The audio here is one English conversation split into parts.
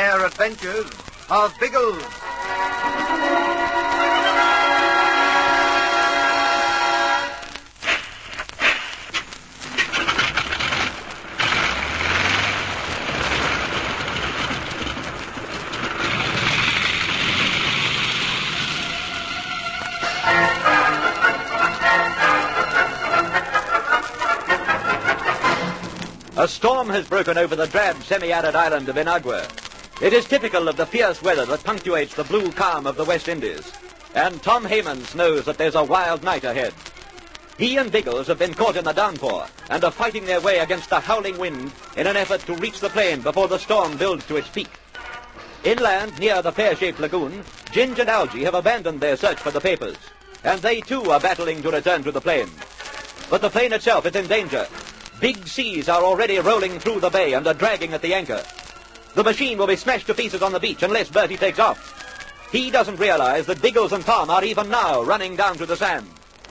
rare adventures of Biggles. A storm has broken over the drab, semi-arid island of Inagua. It is typical of the fierce weather that punctuates the blue calm of the West Indies. And Tom Hammonds knows that there's a wild night ahead. He and Biggles have been caught in the downpour and are fighting their way against the howling wind in an effort to reach the plain before the storm builds to its peak. Inland, near the pear-shaped lagoon, Ginge and Algy have abandoned their search for the papers, and they too are battling to return to the plain. But the plain itself is in danger. Big seas are already rolling through the bay and are dragging at the anchor. The machine will be smashed to pieces on the beach unless Bertie takes off. He doesn't realize that Biggles and Tom are even now running down to the sand.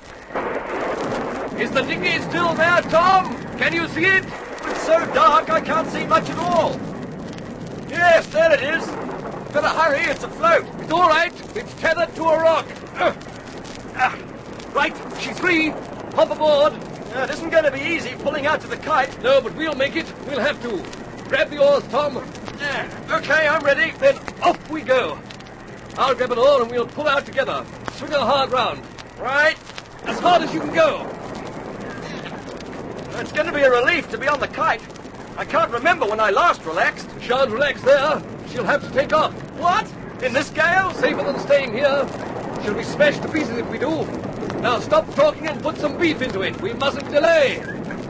Is the dinghy still there, Tom? Can you see it? It's so dark I can't see much at all. Yes, there it is. Better hurry, it's afloat. It's all right. It's tethered to a rock. Right, she's free. Hop aboard. It isn't going to be easy pulling out to the kite. No, but we'll make it. We'll have to. Grab the oars, Tom. Okay, I'm ready. Then off we go. I'll grab an oar and we'll pull out together. Swing her hard round. Right. As hard as you can go. It's going to be a relief to be on the kite. I can't remember when I last relaxed. Shan't relax there. She'll have to take off. What? In this gale? Safer than staying here. She'll be smashed to pieces if we do. Now stop talking and put some beef into it. We mustn't delay.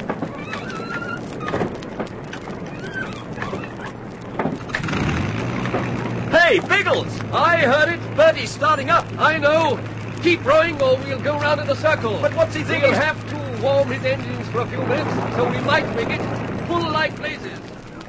Hey, Biggles! I heard it. Bertie's starting up. I know. Keep rowing or we'll go round in a circle. But what's he thinking? We'll have to warm his engines for a few minutes, so we might make it full like blazes.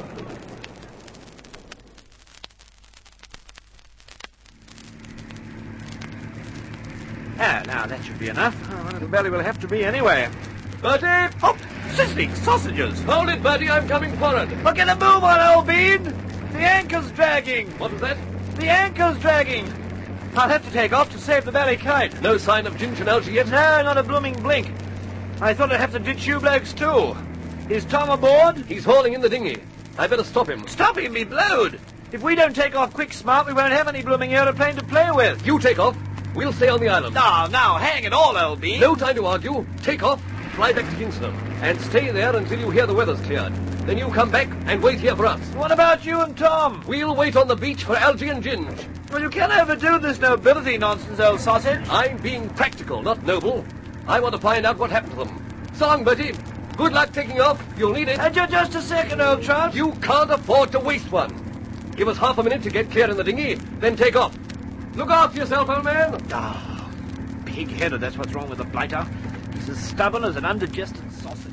Now that should be enough. The belly will have to be anyway. Bertie! Oh, sizzling sausages! Hold it, Bertie. I'm coming forward. Well, get a move on, old bean! The anchor's dragging! What was that? The anchor's dragging! I'll have to take off to save the belly kite. No sign of Ginge and Algy yet? No, not a blooming blink. I thought I'd have to ditch you blokes too. Is Tom aboard? He's hauling in the dinghy. I better stop him. Stop him, be blowed! If we don't take off quick smart, we won't have any blooming aeroplane to play with. You take off. We'll stay on the island. Now, hang it all, old bean. No time to argue. Take off, fly back to Kingston, and stay there until you hear the weather's cleared. Then you come back and wait here for us. What about you and Tom? We'll wait on the beach for Algy and Ginge. Well, you can't overdo this nobility nonsense, old sausage. I'm being practical, not noble. I want to find out what happened to them. So long, Bertie. Good luck taking off. You'll need it. Just a second, old trout. You can't afford to waste one. Give us half a minute to get clear in the dinghy, then take off. Look after yourself, old man. Pig-headed, that's what's wrong with the blighter. He's as stubborn as an undigested sausage.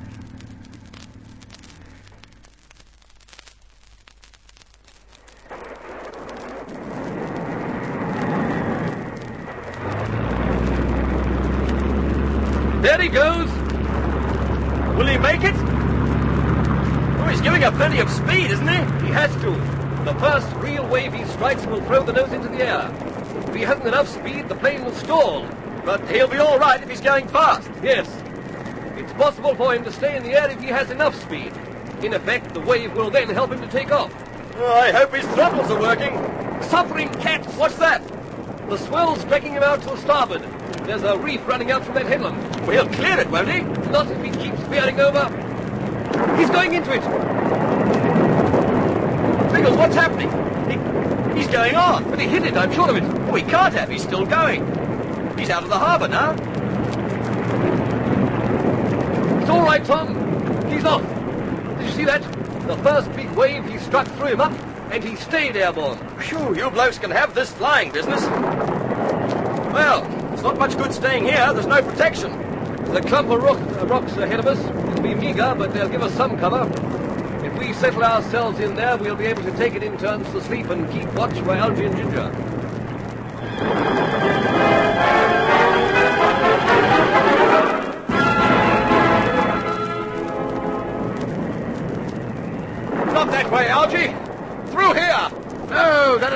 There he goes. Will he make it? Oh, he's giving up plenty of speed, isn't he? He has to. The first real wave he strikes will throw the nose into the air. If he hasn't enough speed, the plane will stall. But he'll be all right if he's going fast. Yes. It's possible for him to stay in the air if he has enough speed. In effect, the wave will then help him to take off. Oh, I hope his throttles are working. Suffering cat! What's that? The swell's dragging him out to starboard. There's a reef running out from that headland. Well, he'll clear it, won't he? Not if he keeps veering over. He's going into it. Biggles, what's happening? He's going on. But he hit it, I'm sure of it. Oh, he can't have. He's still going. He's out of the harbour now. It's all right, Tom. He's off. Did you see that? The first big wave, he struck through him up, and he stayed airborne. Phew, you blokes can have this flying business. Well, it's not much good staying here. There's no protection. The clump of rocks ahead of us will be meagre, but they'll give us some cover. If we settle ourselves in there, we'll be able to take it in turns to sleep and keep watch for Algy and Ginger. Not that way, Algy. Through here. No,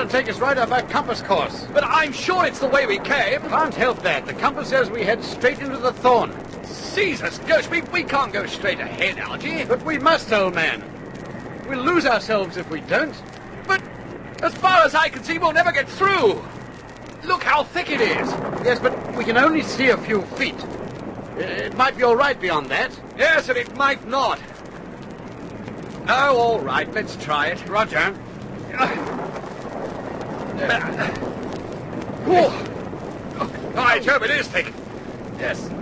take us right off our compass course. But I'm sure it's the way we came. Can't help that. The compass says we head straight into the thorn. Jesus, Ghost, we can't go straight ahead, Algy. But we must, old man. We'll lose ourselves if we don't. But as far as I can see, we'll never get through. Look how thick it is. Yes, but we can only see a few feet. It might be all right beyond that. Yes, and it might not. Oh, all right, let's try it. Roger. By Jove, it is thick. Yes.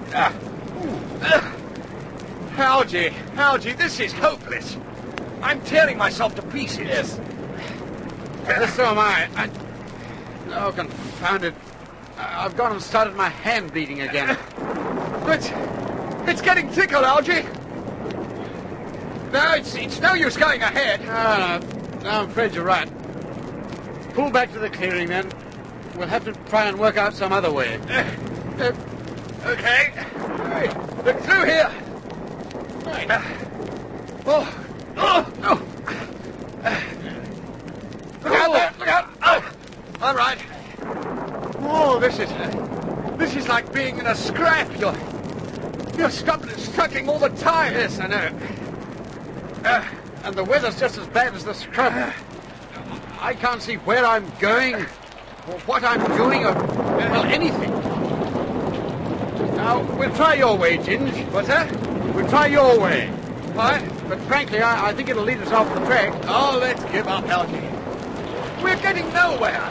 Algy, this is hopeless. I'm tearing myself to pieces. Yes. So am I. Oh, confound it. I've gone and started my hand bleeding again. It's getting thicker, Algy. No, it's no use going ahead. No, I'm afraid you're right. Pull back to the clearing, then. We'll have to try and work out some other way. Okay. Look through here. Right. Oh. Look out there. Look out. Oh. All right. Oh, this is like being in a scrap. You're struggling all the time. Yes, I know. And the weather's just as bad as the scrub. I can't see where I'm going, or what I'm doing, or, well, anything. Now, we'll try your way, Ginge. What's that? We'll try your way. What? But frankly, I think it'll lead us off the track. Oh, let's give up, Algy. We're getting nowhere.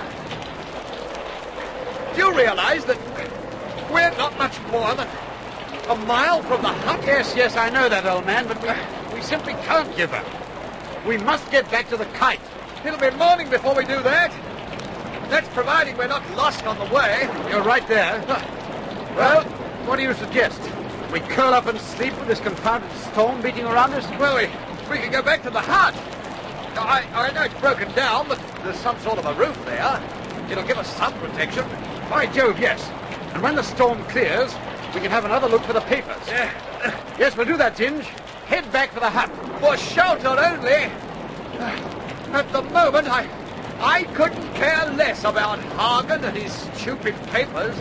Do you realize that we're not much more than a mile from the hut? Yes, I know that, old man, but we simply can't give up. We must get back to the kite. It'll be morning before we do that. That's providing we're not lost on the way. You're right there. Well, what do you suggest? We curl up and sleep with this confounded storm beating around us? Well, we can go back to the hut. I know it's broken down, but there's some sort of a roof there. It'll give us some protection. By Jove, yes. And when the storm clears, we can have another look for the papers. Yeah. Yes, we'll do that, Ginge. Head back for the hut. For shelter only. At the moment, I couldn't care less about Hagen and his stupid papers.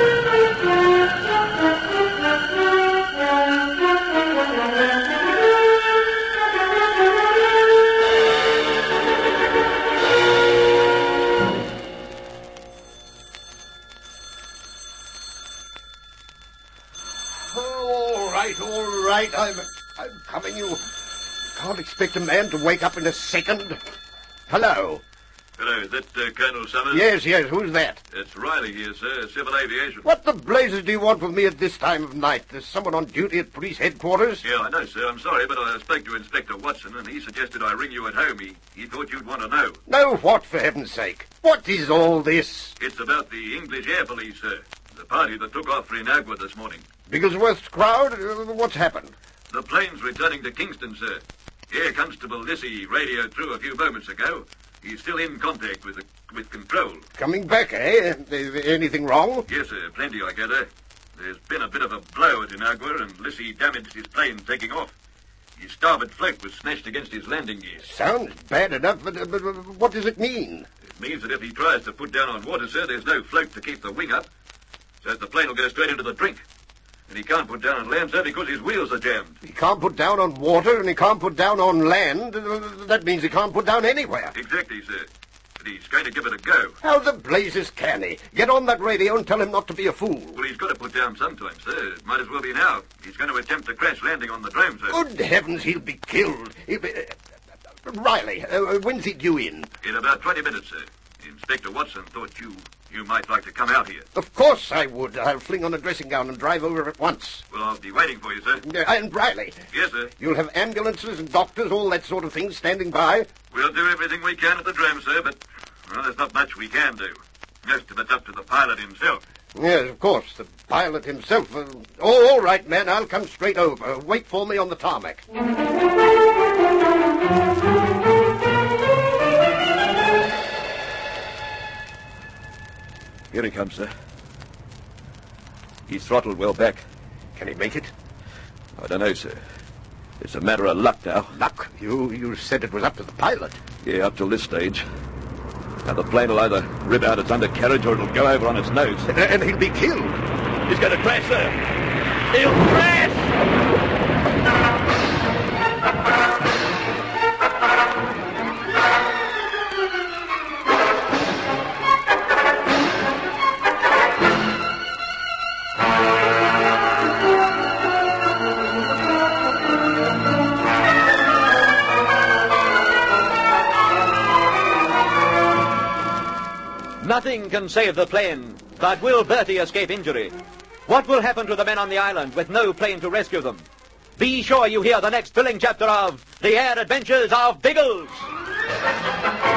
All right, I'm coming. You can't expect a man to wake up in a second. Hello. Hello, is that Colonel Summers? Yes, who's that? It's Riley here, sir, Civil Aviation. What the blazes do you want with me at this time of night? There's someone on duty at police headquarters? Yeah, I know, sir. I'm sorry, but I spoke to Inspector Watson, and he suggested I ring you at home. He thought you'd want to know. Know what, for heaven's sake? What is all this? It's about the English Air Police, sir. The party that took off for Inagua this morning. Bigglesworth's crowd? What's happened? The plane's returning to Kingston, sir. Air Constable Lissy radioed through a few moments ago. He's still in contact with control. Coming back, eh? Anything wrong? Yes, sir. Plenty, I gather. There's been a bit of a blow at Inagua, and Lissy damaged his plane taking off. His starboard float was smashed against his landing gear. Sounds bad enough, but what does it mean? It means that if he tries to put down on water, sir, there's no float to keep the wing up. So the plane will go straight into the drink. And he can't put down on land, sir, because his wheels are jammed. He can't put down on water, and he can't put down on land. That means he can't put down anywhere. Exactly, sir. But he's going to give it a go. How the blazes can he? Get on that radio and tell him not to be a fool. Well, he's got to put down sometime, sir. It might as well be now. He's going to attempt a crash landing on the drome, sir. Good heavens, he'll be killed. Riley, when's he due in? In about 20 minutes, sir. Inspector Watson thought you might like to come out here. Of course I would. I'll fling on a dressing gown and drive over at once. Well, I'll be waiting for you, sir. And Riley. Yes, sir. You'll have ambulances and doctors, all that sort of thing, standing by. We'll do everything we can at the drome, sir, but, well, there's not much we can do. Most of it's up to the pilot himself. Yes, of course, the pilot himself. All right, man, I'll come straight over. Wait for me on the tarmac. Here he comes, sir. He's throttled well back. Can he make it? I don't know, sir. It's a matter of luck now. Luck? You said it was up to the pilot. Yeah, up till this stage. Now, the plane will either rip out its undercarriage or it'll go over on its nose. And he'll be killed. He's going to crash, sir. He'll crash! Nothing can save the plane, but will Bertie escape injury? What will happen to the men on the island with no plane to rescue them? Be sure you hear the next thrilling chapter of The Air Adventures of Biggles.